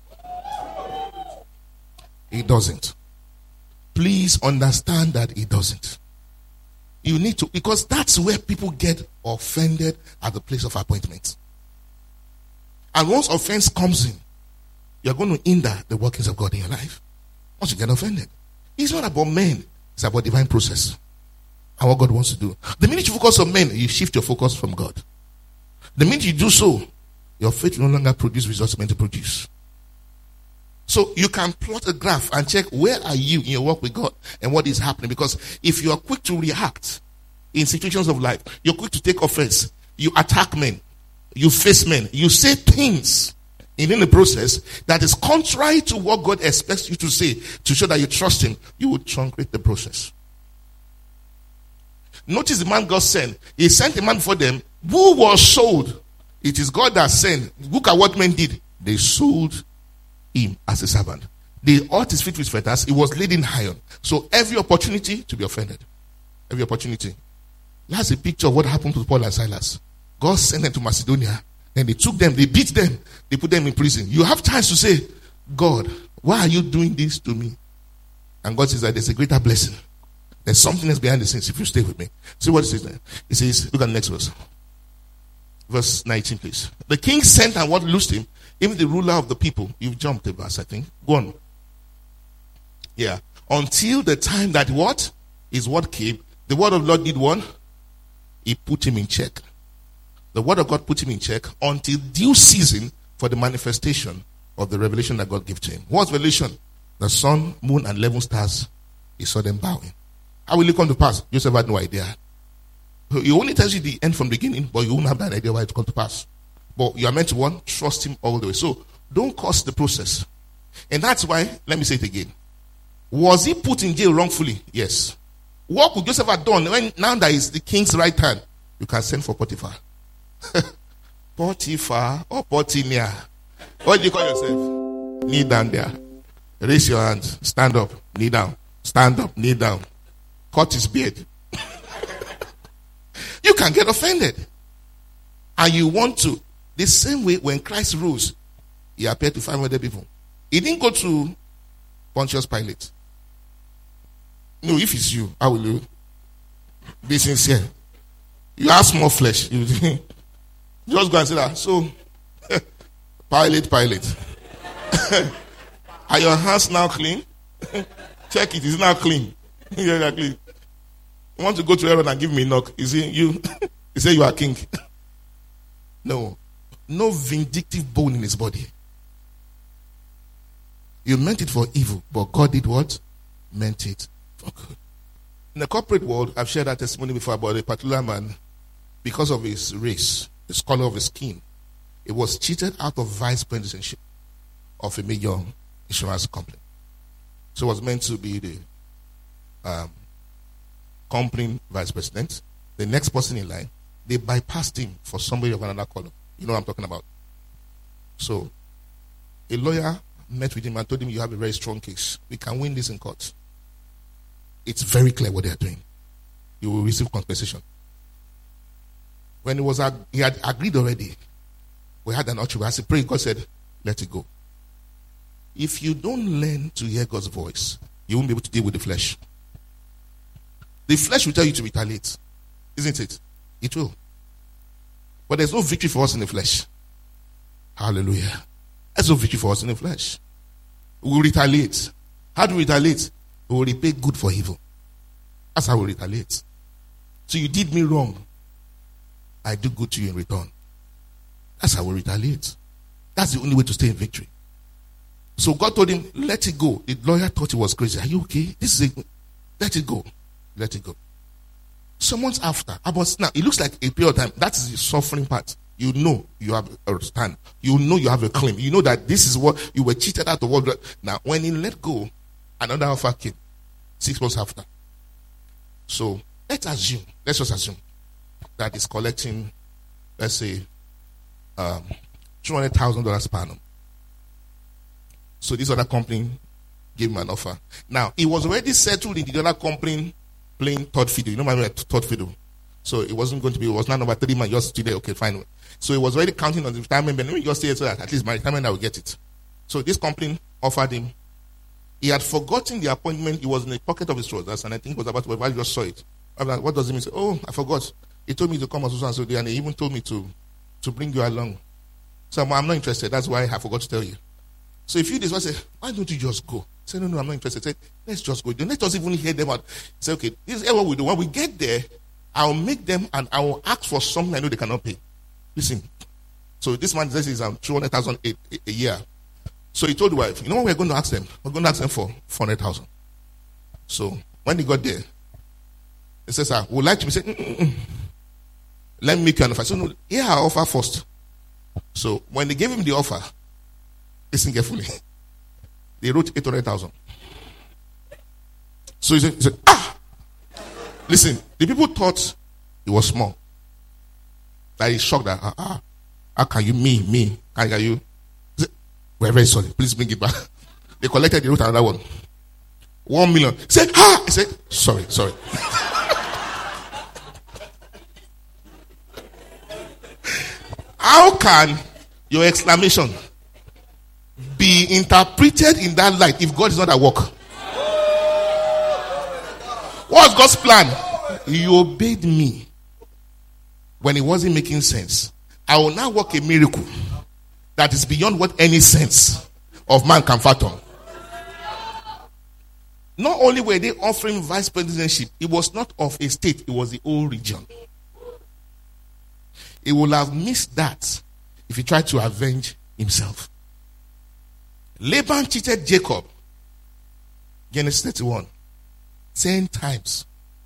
It doesn't. Please understand that it doesn't. You need to, because that's where people get offended at the place of appointment. And once offense comes in, you're going to hinder the workings of God in your life. Once you get offended, it's not about men, it's about divine process and what God wants to do. The minute you focus on men, you shift your focus from God. The minute you do so, your faith will no longer produce results meant to produce. So you can plot a graph and check where are you in your work with God and what is happening. Because if you are quick to react in situations of life, you're quick to take offense, you attack men, you face men, you say things in the process that is contrary to what God expects you to say to show that you trust him, you will truncate the process. Notice the man God sent. He sent a man before them who was sold. It is God that sent. Look at what men did. They sold him as a servant. They ought his feet with fetters. He was laid in iron. So every opportunity to be offended. Every opportunity. That's a picture of what happened to Paul and Silas. God sent them to Macedonia. Then they took them, they beat them, they put them in prison. You have chance to say, God, why are you doing this to me? And God says that there's a greater blessing. There's something else behind the scenes if you stay with me. See what it says there. It says, look at the next verse. Verse nineteen, please. The king sent and what loosed him, even the ruler of the people. You've jumped a verse, I think. Go on. Yeah. Until the time that what? Is what came. The word of the Lord did one. He put him in check. The word of God put him in check until due season for the manifestation of the revelation that God gave to him. What's revelation? The sun, moon, and eleven stars. He saw them bowing. How will it come to pass? Joseph had no idea. He only tells you the end from the beginning, but you won't have that idea why it come to pass. But you are meant to one, trust him all the way. So don't curse the process. And that's why, let me say it again. Was he put in jail wrongfully? Yes. What could Joseph have done when now that is the king's right hand? You can send for Potiphar. Potiphar or Potinia. What do you call yourself? Kneel down there. Raise your hands. Stand up. Kneel down. Stand up. Kneel down. Cut his beard. You can get offended. And you want to. The same way when Christ rose, he appeared to five hundred people. He didn't go to Pontius Pilate. No, if it's you, how will you be sincere? You have small flesh. You just go and say that. So, Pilate, Pilate. Are your hands now clean? Check it. It's now clean. Yeah, yeah, clean. You want to go to Aaron and give me a knock? Is it you? He said you are king. No. No vindictive bone in his body. You meant it for evil, but God did what? Meant it for good. In the corporate world, I've shared that testimony before about a particular man, because of his race, the color of his skin, he was cheated out of vice presidency of a major insurance company. So it was meant to be the um, company vice president. The next person in line, they bypassed him for somebody of another color. You know what I'm talking about? So a lawyer met with him and told him, you have a very strong case. We can win this in court. It's very clear what they are doing. You will receive compensation. When it was, he had agreed already. We had an utterance. I said, pray. God said, let it go. If you don't learn to hear God's voice, you won't be able to deal with the flesh. The flesh will tell you to retaliate. Isn't it? It will. But there's no victory for us in the flesh. Hallelujah. There's no victory for us in the flesh. We will retaliate. How do we retaliate? We will repay good for evil. That's how we retaliate. So you did me wrong. I do good to you in return. That's how we retaliate. That's the only way to stay in victory. So God told him, let it go. The lawyer thought he was crazy. Are you okay? This is a, let it go. Let it go. Some months after, about now, it looks like a period of time. That is the suffering part. You know you have a stand. You know you have a claim. You know that this is what you were cheated out of. All. Now, when he let go, another offer came six months after. So let's assume, let's just assume that he's collecting, let's say, um, two hundred thousand dollars per annum. So this other company gave him an offer. Now, he was already settled in the other company playing third fiddle. You know my third fiddle. So it wasn't going to be, it was not number three man, just today, okay, fine. So he was already counting on the retirement, but let me just say it so that at least my retirement I will get it. So this company offered him. He had forgotten the appointment. He was in the pocket of his trousers, and I think he was about to, I just saw it. I'm like, what does it mean? Say, oh, I forgot. He told me to come on so and so day, and he even told me to, to bring you along. So I'm, I'm not interested. That's why I forgot to tell you. So if you this one say, why don't you just go? Say, no, no, I'm not interested. Say, let's just go. Then let us even hear them out. Say, okay, this is what we do. When we get there, I'll make them and I will ask for something I know they cannot pay. Listen. So this man says he's um, two hundred thousand a, a, a year. So he told the wife, you know what we're going to ask them? We're going to ask them for four hundred thousand. So when he got there, he says, I would like to be saying, mm, mm, mm. Let me make you an offer. So no, here I offer first. So when they gave him the offer, listen carefully. They wrote eight hundred thousand. So he said, he said, ah! Listen, the people thought it was small. That he's shocked that, ah, ah, how can you, me, me, can you? He said, we're very sorry. Please bring it back. They collected, they wrote another one. One million. He said, ah! He said, sorry, sorry. How can your exclamation be interpreted in that light if God is not at work? What's God's plan? He obeyed me when it wasn't making sense. I will now work a miracle that is beyond what any sense of man can fathom. Not only were they offering vice presidentship, it was not of a state, it was the whole region. He would have missed that if he tried to avenge himself. Laban cheated Jacob. Genesis thirty-one. Ten times.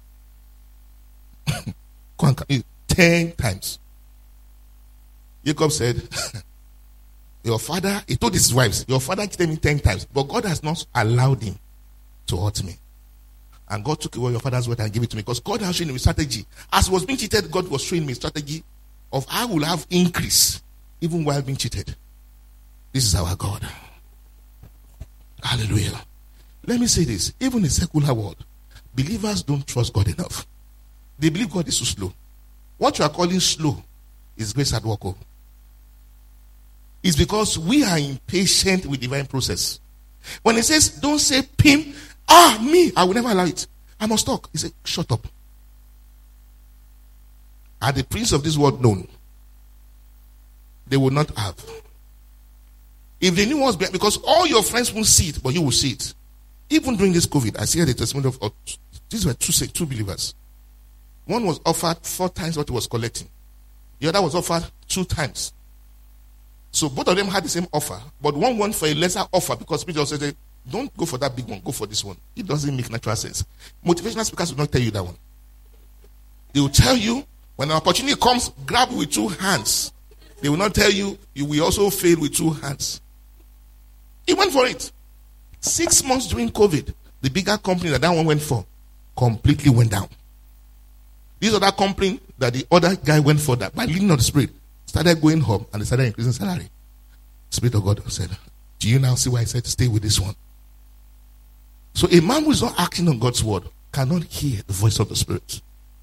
Ten times. Jacob said, your father, he told his wives, your father cheated me ten times, but God has not allowed him to hurt me. And God took away your father's word and gave it to me because God has shown him a strategy. As I was being cheated, God was showing me a strategy of I will have increase even while being cheated. This is our God. Hallelujah. Let me say this. Even in the secular world, believers don't trust God enough. They believe God is so slow. What you are calling slow is grace at work. It's because we are impatient with divine process. When it says, don't say, Pim, ah, me, I will never allow it. I must talk. He said, shut up. Are the prince of this world known? They will not have. If they knew what's behind, because all your friends won't see it, but you will see it. Even during this COVID, I see the testimony of, of these were two, two believers. One was offered four times what he was collecting. The other was offered two times. So both of them had the same offer, but one went for a lesser offer because Peter said, don't go for that big one, go for this one. It doesn't make natural sense. Motivational speakers will not tell you that one. They will tell you, when an opportunity comes, grab it with two hands. They will not tell you, you will also fail with two hands. He went for it. Six months during COVID, the bigger company that that one went for completely went down. This other company that the other guy went for, that by leading of the Spirit, started going home and they started increasing salary. The Spirit of God said, do you now see why I said to stay with this one? So a man who is not acting on God's word cannot hear the voice of the Spirit.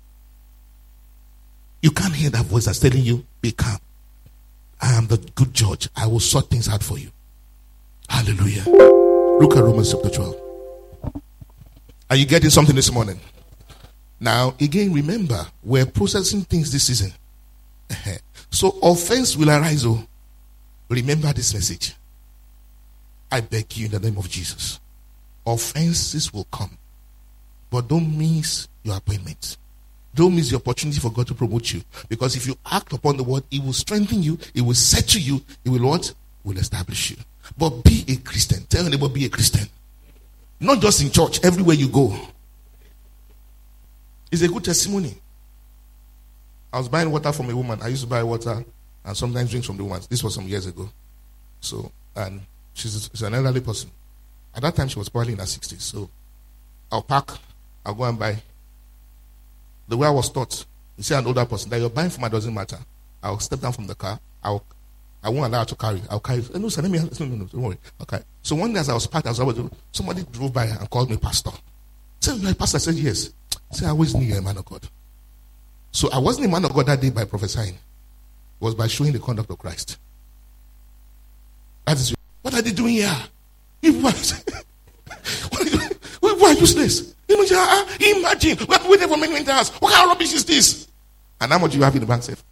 You can't hear that voice that's telling you, be calm. I am the good judge. I will sort things out for you. Hallelujah. Look at Romans chapter twelve. Are you getting something this morning? Now, again, remember, we're processing things this season. So offense will arise. Oh, remember this message. I beg you in the name of Jesus. Offenses will come. But don't miss your appointment. Don't miss the opportunity for God to promote you. Because if you act upon the word, it will strengthen you. It will settle you. It will what? It will establish you. But be a Christian. Tell anybody, be a Christian. Not just in church, everywhere you go. It's a good testimony. I was buying water from a woman. I used to buy water and sometimes drinks from the woman. This was some years ago. So, and she's, she's an elderly person. At that time, she was probably in her sixties. So, I'll pack, I'll go and buy. The way I was taught, you see an older person, that you're buying from her doesn't matter. I'll step down from the car. I'll, I won't allow her to carry. I'll carry. No, sir, let me, no, no, no, don't worry. Okay. So one day as I was parked, I was about to, somebody drove by and called me pastor. Said, my pastor, I said, yes. I said, I always knew you're a man of God. So I wasn't a man of God that day by prophesying. It was by showing the conduct of Christ. That is, what are they doing here? You are, why are useless? Imagine, we have waited for many, many hours. What kind of rubbish is this? And how much do you have in the bank safe?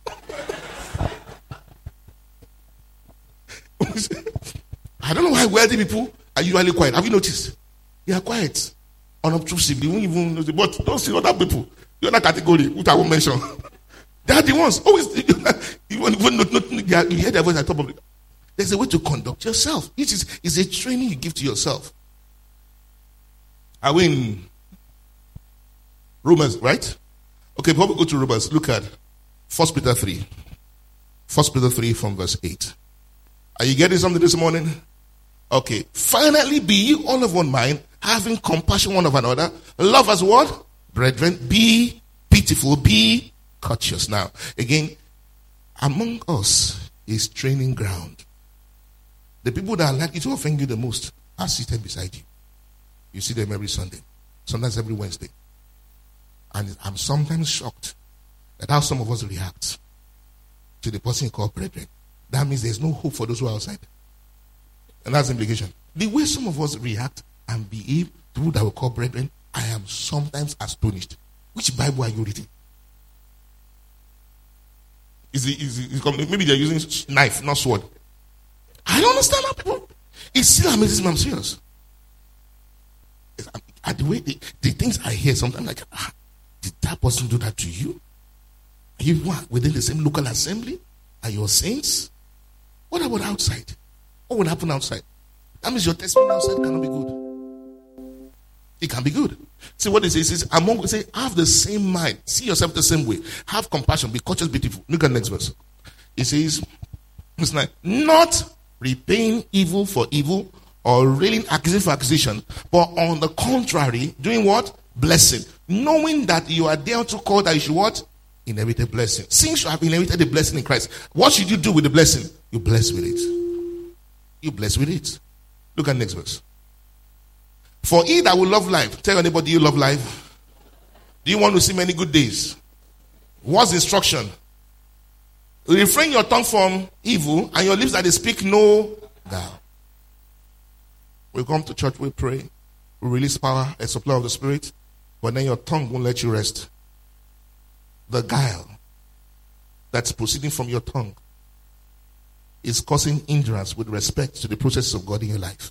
I don't know why wealthy people are usually quiet. Have you noticed? They are quiet. Unobtrusive. They won't even know. But don't see other people. The other category, which I won't mention. They are the ones. Always, even, even not, not, you hear their voice at the top of it. There's a way to conduct yourself. It is it's a training you give to yourself. Are we in Romans, right? Okay, before we go to Romans, look at First Peter three. First Peter three from verse eight. Are you getting something this morning? Okay. Finally, be ye all of one mind, having compassion one of another. Love as what? Brethren, be pitiful, be courteous. Now, again, among us is training ground. The people that are likely to offend you the most are seated beside you. You see them every Sunday, sometimes every Wednesday. And I'm sometimes shocked at how some of us react to the person called brethren. That means there's no hope for those who are outside. And that's the implication. The way some of us react and behave to who that we call brethren, I am sometimes astonished. Which Bible are you reading? Is it, is it, is it maybe they're using knife, not sword. I don't understand how people. It still amazes me. I'm serious. At the way the, the things I hear sometimes, like, ah, did that person do that to you? Are you what, within the same local assembly? Are you saints? What about outside? What will happen outside? That means your testimony outside cannot be good. It can be good. See what it says is among say have the same mind, see yourself the same way, have compassion, be courteous, beautiful. Look at the next verse. It says, it's like not repaying evil for evil or railing accusation for accusation, but on the contrary, doing what? Blessing. Knowing that you are there to call that you should what? Inherit a blessing. Since you have inherited a blessing in Christ, what should you do with the blessing? You bless with it. You bless with it. Look at the next verse. For he that will love life, tell anybody you love life. Do you want to see many good days? What's the instruction? Refrain your tongue from evil and your lips that they speak no guile. We come to church, we pray, we release power, a supply of the Spirit, but then your tongue won't let you rest. The guile that's proceeding from your tongue is causing hindrance with respect to the process of God in your life.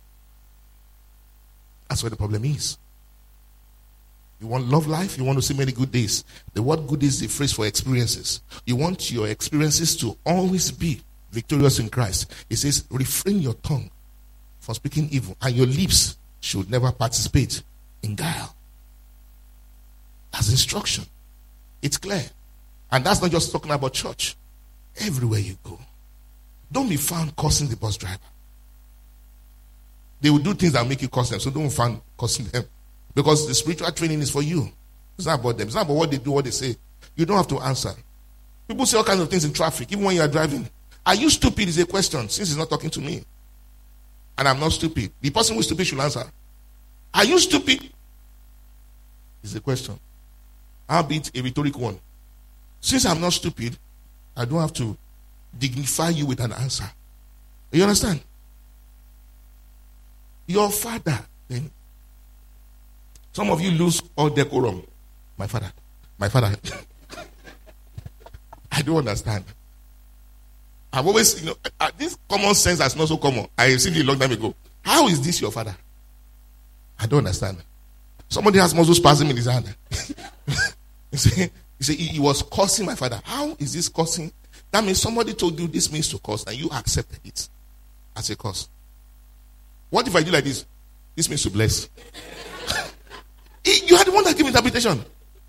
That's where the problem is. You want love life, you want to see many good days. The word good is the phrase for experiences. You want your experiences to always be victorious in Christ. It says, refrain your tongue from speaking evil, and your lips should never participate in guile. That's instruction. It's clear. And that's not just talking about church. Everywhere you go. Don't be found cursing the bus driver. They will do things that make you curse them, so don't be found cursing them. Because the spiritual training is for you. It's not about them. It's not about what they do, what they say. You don't have to answer. People say all kinds of things in traffic, even when you are driving. Are you stupid is a question, since he's not talking to me. And I'm not stupid. The person who is stupid should answer. Are you stupid? Is a question. Albeit a rhetorical one. Since I'm not stupid, I don't have to dignify you with an answer. You understand? Your father, then. Some of you lose all decorum. My father. My father. I don't understand. I've always, you know, uh, this common sense that's not so common. I received it a long time ago. How is this your father? I don't understand. Somebody has muscle spasm in his hand. he said, he, said, he, he was cursing my father. How is this cursing? That means somebody told you this means to curse and you accepted it as a curse. What if I do like this? This means to bless. You are the one that gave interpretation.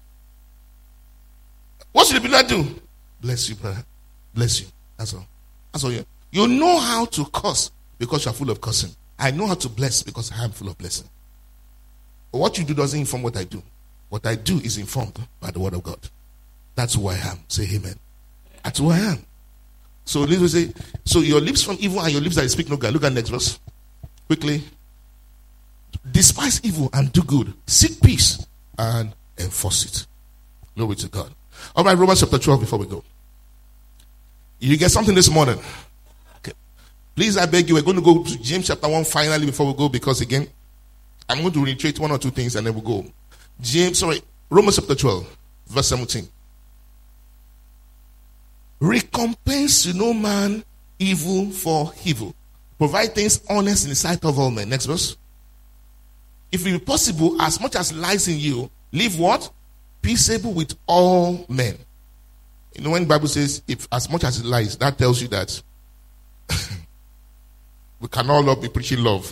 What should the people do? Bless you, brother. Bless you. That's all. That's all you. You know how to curse because you are full of cursing. I know how to bless because I am full of blessing. But what you do doesn't inform what I do. What I do is informed by the word of God. That's who I am. Say amen. That's who I am. So this will say, so your lips from evil and your lips that speak no God. Look at the next verse. Quickly. Despise evil and do good. Seek peace and enforce it. Glory to God. All right, Romans chapter twelve before we go. You get something this morning? Okay. Please, I beg you, we're going to go to James chapter one finally before we go, because again, I'm going to reiterate one or two things and then we'll go. James, sorry, Romans chapter twelve, verse seventeen. Recompense to no man evil for evil. Provide things honest in the sight of all men. Next verse. If it be possible, as much as lies in you, live what? Peaceable with all men. You know, when the Bible says, if as much as it lies, that tells you that we can all be preaching love.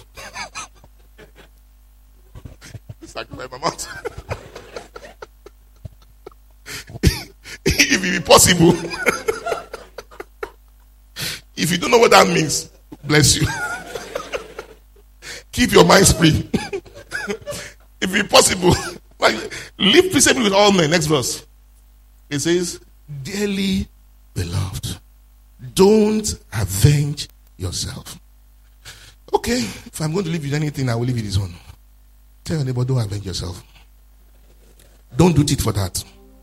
It's like my mouth. If it be possible, if you don't know what that means, bless you. Keep your minds free. If it possible, like, live peaceably with all men. Next verse. It says, dearly beloved, don't avenge yourself. Okay, if I'm going to leave you anything, I will leave you this one. Tell your neighbor, don't avenge yourself. Don't do it for that.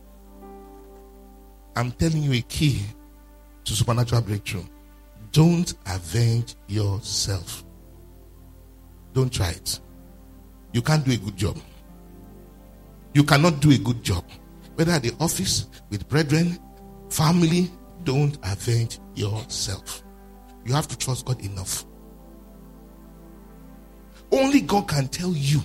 I'm telling you a key to supernatural breakthrough. Don't avenge yourself. Don't try it. You can't do a good job. You cannot do a good job. Whether at the office, with brethren, family, don't avenge yourself. You have to trust God enough. Only God can tell you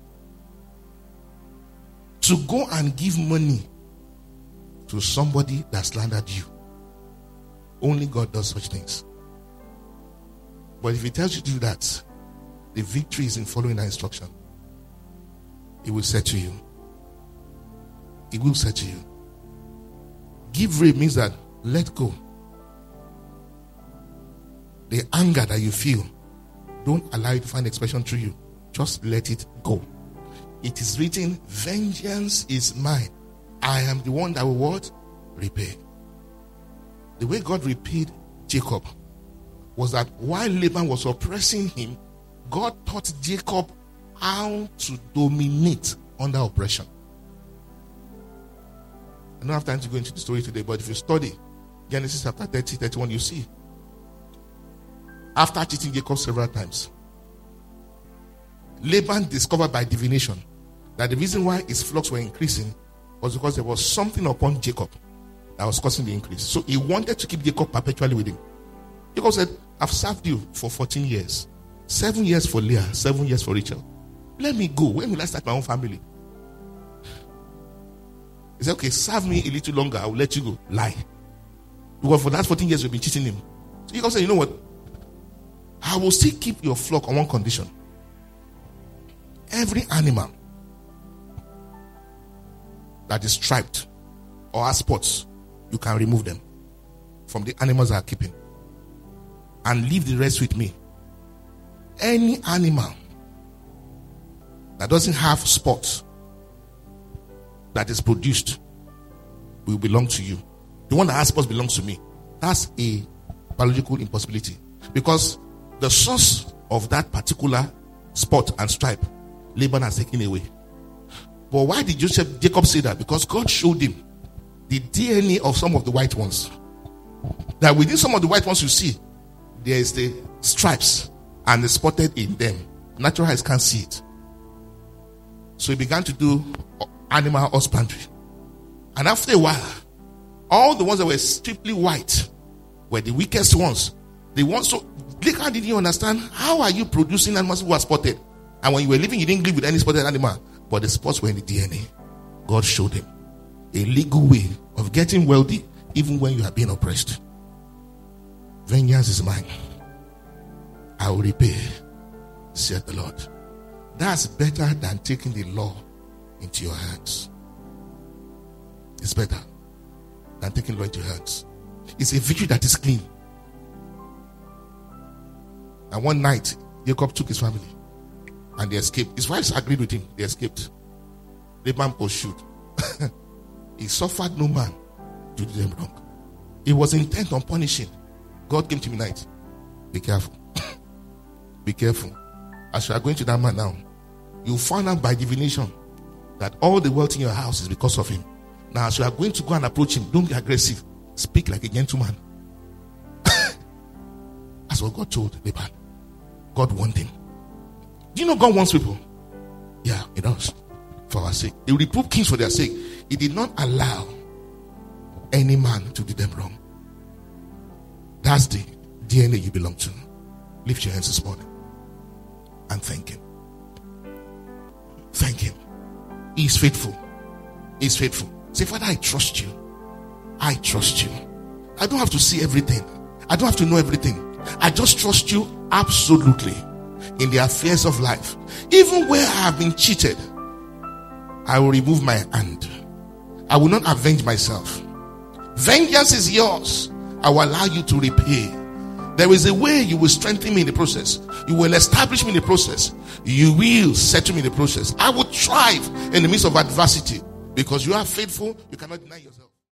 to go and give money to somebody that slandered you. Only God does such things. But if He tells you to do that, the victory is in following that instruction. He will say to you. He will say to you. Give way means that let go. The anger that you feel, don't allow it to find expression through you. Just let it go. It is written, vengeance is mine. I am the one that will what? Repay. The way God repaid Jacob was that while Laban was oppressing him, God taught Jacob how to dominate under oppression. I don't have time to go into the story today, but if you study Genesis chapter thirty, thirty-one, you see. After cheating Jacob several times, Laban discovered by divination that the reason why his flocks were increasing was because there was something upon Jacob that was causing the increase. So he wanted to keep Jacob perpetually with him. Jacob said, I've served you for fourteen years. Seven years for Leah, seven years for Rachel. Let me go. When will I start my own family? He said, okay, serve me a little longer. I will let you go. Lie. Because for that fourteen years, you've been cheating him. So Jacob said, you know what? I will still keep your flock on one condition. Every animal that is striped or has spots, you can remove them from the animals I are keeping and leave the rest with me. Any animal that doesn't have spots that is produced will belong to you. The one that has spots belongs to me. That's a biological impossibility, because the source of that particular spot and stripe, Laban has taken away. But why did Joseph, Jacob say that? Because God showed him the D N A of some of the white ones. That within some of the white ones you see, there is the stripes and the spotted in them. Natural eyes can't see it. So he began to do animal husbandry. And after a while, all the ones that were strictly white were the weakest ones. The ones, so Laban didn't you understand? How are you producing animals who are spotted? And when you were living, you didn't live with any spotted animal. But the spots were in the D N A. God showed him a legal way of getting wealthy even when you are being oppressed. Vengeance is mine. I will repay, said the Lord. That's better than taking the law into your hands. It's better than taking the law into your hands. It's a victory that is clean. And one night, Jacob took his family and they escaped. His wives agreed with him. They escaped. Laban pursued. He suffered no man to do them wrong. He was intent on punishing. God came to me night. Be careful. Be careful. As you are going to that man now, you find out by divination that all the wealth in your house is because of him. Now, as you are going to go and approach him, don't be aggressive. Speak like a gentleman. That's what God told Laban. God wanted him. Do you know God wants people? Yeah, he does. For our sake. He reproved kings for their sake. He did not allow any man to do them wrong. That's the D N A you belong to. Lift your hands this morning and thank him. Thank him. He is faithful. He is faithful. Say, Father, I trust you. I trust you. I don't have to see everything. I don't have to know everything. I just trust you absolutely in the affairs of life. Even where I have been cheated, I will remove my hand. I will not avenge myself. Vengeance is yours. I will allow you to repay. There is a way you will strengthen me in the process. You will establish me in the process. You will settle me in the process. I will thrive in the midst of adversity because you are faithful. You cannot deny yourself.